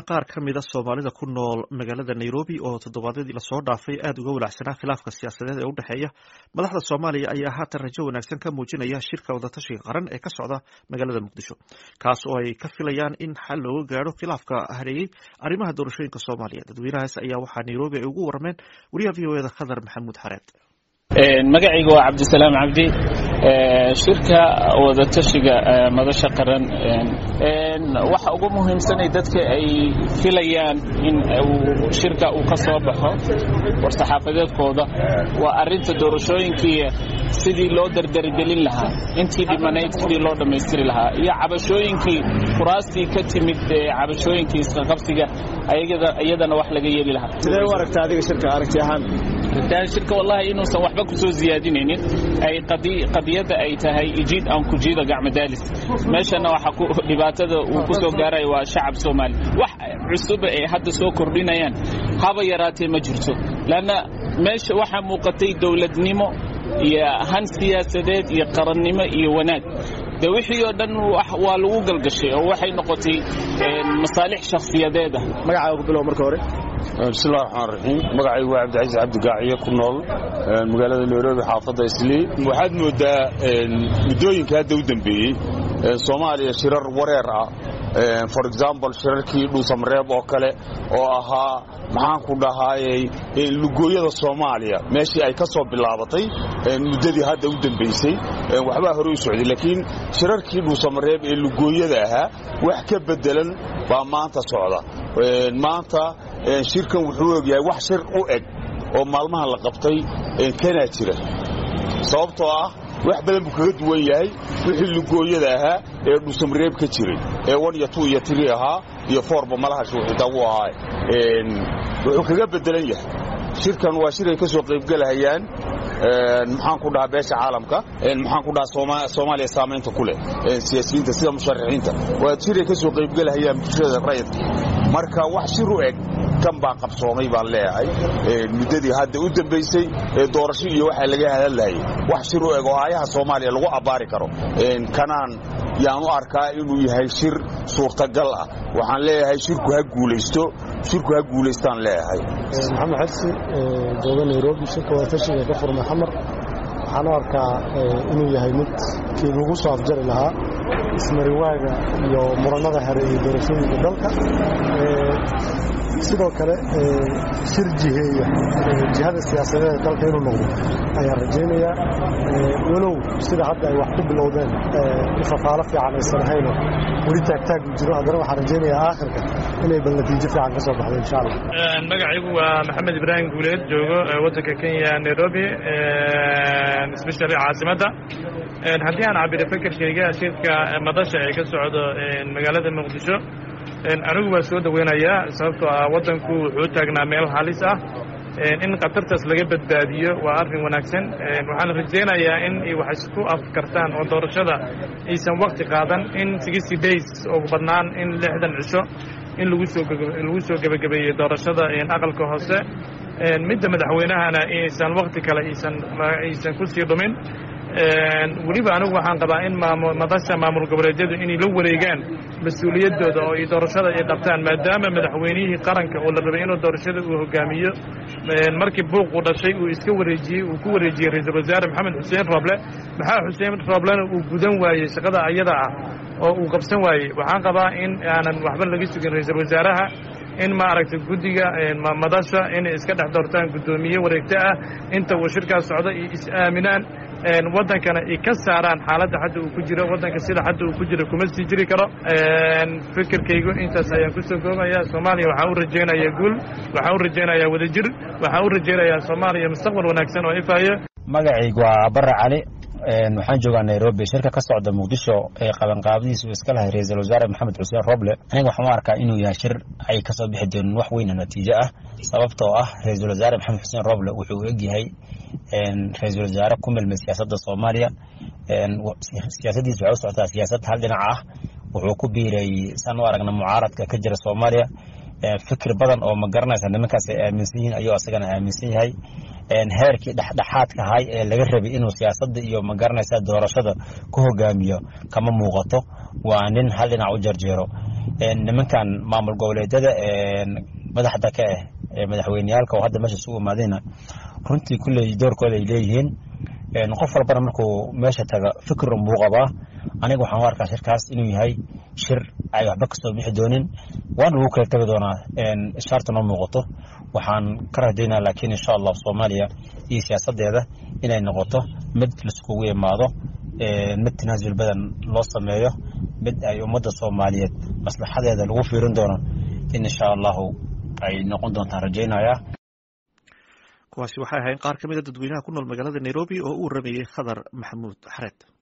qaar ka mid ah Soomaalida ku nool magaalada Nairobi oo toddobaadyadii la soo dhaafay aad uga walaacsanaa khilaafka siyaasadeed ee u dhexeeya madaxda Soomaaliya ayaa haatan rajo wanaagsan ka muujinaya shirka wadatashiga qaran ee ka socda magaalada Muqdisho kaas oo ay ka filayaan in xal looga gaaro khilaafka hareeyay arrimaha doorashooyinka Soomaaliya. Dadweynahaas ayaa waxaa Nairobi ay ugu warrameen wariyaha VOA-da Khadar Maxamuud Xareed. magacaygu waa Cabdisalaam Cabdi shirka wadatashiga madasha qaran waxa ugu muhiimsan ee dadka ay filayaan in shirka uu ka soo baxo war-saxaafadeedkooda waa arinta doorashooyinkii sidii loo dardargelin lahaa intii dhimanayd sidii loo dhammaystiri lahaa iyo cabashooyinkii kuraastii ka timid cabashooyinkii isqabsiga iyadana wax laga yeeli lahaa. sidee u aragtaa adiga shirka aragti ahaan? shirka wallahi inuusan waxba ku soo ziyaadinaynin ay qadiyada ay tahay ijiid aan ku jiida gacmo daalis meeshana waxa ku dhibaatada uu ku soo gaaray waa shacab Soomaali wax cusub ay hadda soo kordhinayaan haba yaraatee ma jirto lana meesha waxa muuqatay dawladnimo iyo han siyaasadeed iyo qarannimo iyo wanaag de wixii oo dhan waa lagu galgashay oo waxay noqotay masaalix shakhsiyadeed magacaaga bilow marka hore. بسم الله الرحمن الرحيم magacaygu waa Cabdi Aziz Cabdi Gaaciye ku nool magaalada Nairobi xaafadda Islii waxaad moodaa midooyinka hadda u dambeeyay Soomaaliya shirar wareer ah for example shirarkii Dhuusamareeb oo kale oo ahaa maxaan ku dhahaayay lugooyada Soomaaliya meeshii ay ka soo bilaabatay muddadii hadda u dambeysay waxba hore u socday laakiin shirarkii Dhuusamareeb ee lugooyada ahaa wax ka bedelan baa maanta socda maanta shirkan wuxuu ogyahay wax shir u eg oo maalmaha la qabtay kana jira sababtoo ah wax badan buu kaga duwan yahay wixii lugooyada ahaa ee Dhuusamareeb ka jiray ee 1 iyo 2 iyo 3 ahaa iyo 4 ba malaha shuuxida uu ahaa wuxuu kaga bedelan yahay shirkan waa shir ay ka soo qayb galayaan maxaan ku dhahaa beesha caalamka maxaan ku dhahaa Soomaaliya saameynta ku leh siyaasiyiinta sida musharaxiinta waa shir ay ka soo qayb galayaan bulshada rayidka marka wax shir u eg kan baa qabsoomay baan leeyahay muddadii hadda u dambeysay doorasho iyo waxa laga hadlayay wax shir u eg oo ayaha Soomaaliya lagu abaari karo kanaan yaan u arkaa inuu yahay shir suurtagal ah waxaan leeyahay shirku ha guuleystaan leeyahay. Maxamed Xadsi jooga Nairobi shirka wadatashiga ka furmay xamar waxaan u arkaa inuu yahay mid kii lagu soo afjari lahaa ismariwaaga iyo muranada hareeyay doorashooyinka dalka sidoo kale shir jihada siyaasadeed dalka inuu noqdo ayaan rajaynayaa walow sida hadda ay wax ku bilowdeen ifafaalo fiican aysan ahayn weli taagtaag jiro haddana waxaan rajaynayaa aakhirka inay bal natiijo fiican ka soo baxdo insha allah. magacaygu waa Maxamed Ibrahim Guuleed joogo waddanka Kenya Nairobi especially caasimadda haddii aan cabiro fikirkayga shirka madasha ee ka socdo magaalada Muqdisho anigu waa soo dhaweynayaa sababtoo ah waddanku wuxuu taagnaa meel halis ah in qatartaas laga badbaadiyo waa arrin wanaagsan waxaan rajaynayaa in ay wax isku afkartaan oo doorashada aysan waqti qaadan in 60 days oo badnaan in 60 cisho in lagu soo gabagabeeyo doorashada aqalka hoose midda madaxweynahana aysan waqti kale aysan ku sii dhumin weliba anigu waxaan qabaa in madasha maamul goboleedyadu inay la wareegaan mas-uuliyaddooda oo ay doorashada ay qabtaan maadaama madaxweynihii qaranka oo la rabay inuu doorashada uu hogaamiyo markii buuqu dhashay uu ku wareejiyey ra-iisul wasaare maxamed xuseen Roble maxaa xuseen Roblena uu gudan waayey shaqada ayada ah oo uu qabsan waayey waxaan qabaa in aanan waxba laga sugin ra-iisul wasaaraha in ma aragtay guddiga madasha inay iska dhex doortaan guddoomiye wareegta ah inta uu shirkaas socdo iyo is-aaminaan waddankana ay ka saaraan xaaladda hadda uu ku jiro waddanka sida hadda uu ku jiro kuma sii jiri karo fikirkaygu intaas ayaan ku soo goobayaa Soomaaliya waxaan u rajaynayaa guul waxaan u rajaynayaa wadajir waxaan u rajaynayaa Soomaaliya mustaqbal wanaagsan oo ifaya. magacaygu waa Barre Cali waxaan joogaa Nairobi shirka ka socda Muqdisho ee qabanqaabadiisu iska lahay ra-iisul wasaare Maxamed Xuseen Roble aniga waxaan u arkaa inuu yahay shir ay ka soo bixi doonaan wax weyn oo natiijo ah sababtoo ah ra-iisul wasaare Maxamed Xuseen Roble wuxuu u egyahay ra-iisul wasaare ku milmay siyaasadda Soomaaliya siyaasadiisu waxay u socotaa siyaasad hal dhinac ah wuxuu ku biiray san u aragna mucaaradka ka jira Soomaaliya fikir badan oo ma garanaysa nimankaas ay aaminsan yihiin ayuu asagana aaminsan yahay heerkii dhexdhexaadka ahay ee laga rabay inuu siyaasadda iyo ma garanaysa doorashada ku hogaamiyo kama muuqato waa nin hal dhinac u jarjeero nimankan maamul goboleedyada madaxda ka ah madaxweyneyaalka oo hadda meesha isugu imaadayna runtii kulley doorkooda ay leeyihiin qof walbana markuu meesha taga fikir unbuu qabaa aniga waxaan u arkaa shirkaas inuu yahay shir ay waxba kasoo bixi doonin waana lagu kala tagi doonaa ishaarta noo muuqato waxaan ka rajaynaa laakiin insha allah soomaaliya iyo siyaasadeeda inay noqoto mid laiskugu imaado mid tanaasul badan loo sameeyo mid ay ummadda soomaaliyeed maslaxadeeda lagu fiirin doono in insha allahu ay noqon doontaan rajaynayaa. kuwaasi waxay ahayn qaar ka mid a dadweynaha ku nool magaalada Nairobi oo u waramayay Khadar Maxamuud Xareed.